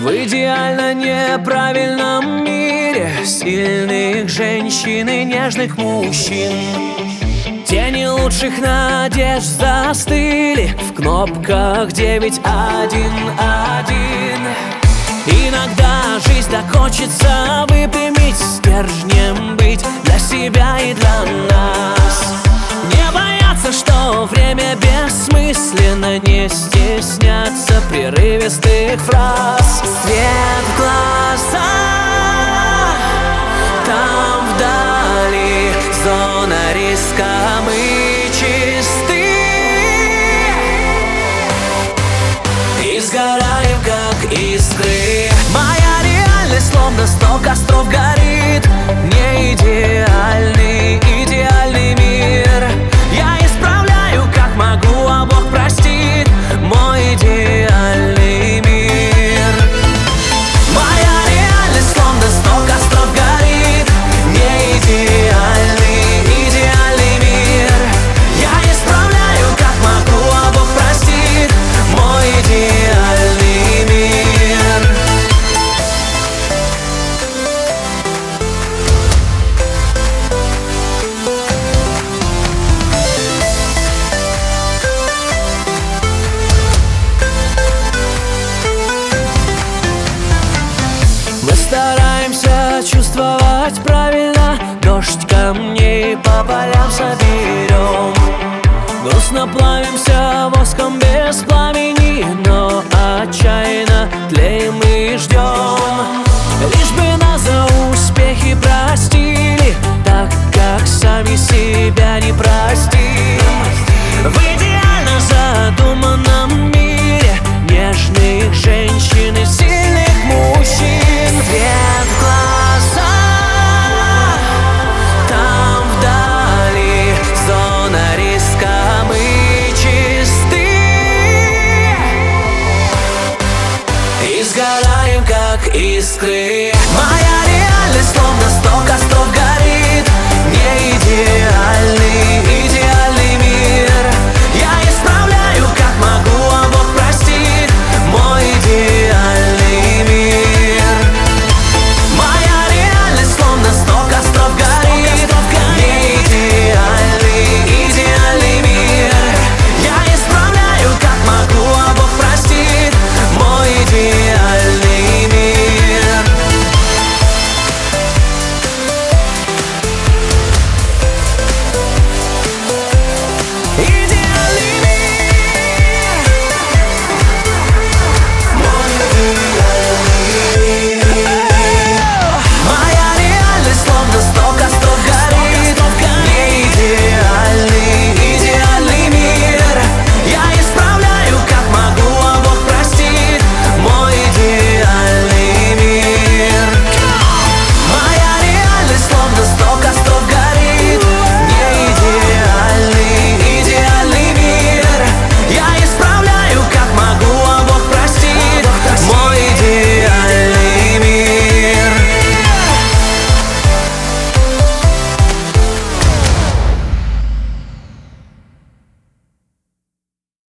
В идеально неправильном мире сильных женщин и нежных мужчин тени лучших надежд застыли в кнопках 911. Иногда жизнь так хочется выпрямить, стержнем быть для себя и для нас. Не бояться, что время бессмысленно, не стесняться прерывистых фраз. Свет в глазах, там вдали зона риска, мы чисты и сгораем, как искры. Моя реальность словно 100 костров горит. Не идеальный, идеальный мир я исправляю, как могу, а Бог простит. Мой идеальный мир. Моя реальность словно 100 костров горит. Не идеальный, идеальный мир я исправляю, как могу, а Бог простит. Мой идеальный мир. Мы стараемся чувствовать правильно, дождь камней по полям соберем. Грустно плавимся воском без пламени, но отчаянно тлеем и ждем. Лишь бы нас за успехи простили, так как сами себя не простим. В идеально задуманном мире нежных женщин и сильных мужчин. Свет в глазах, там вдали зона риска, мы чисты и сгораем, как искры.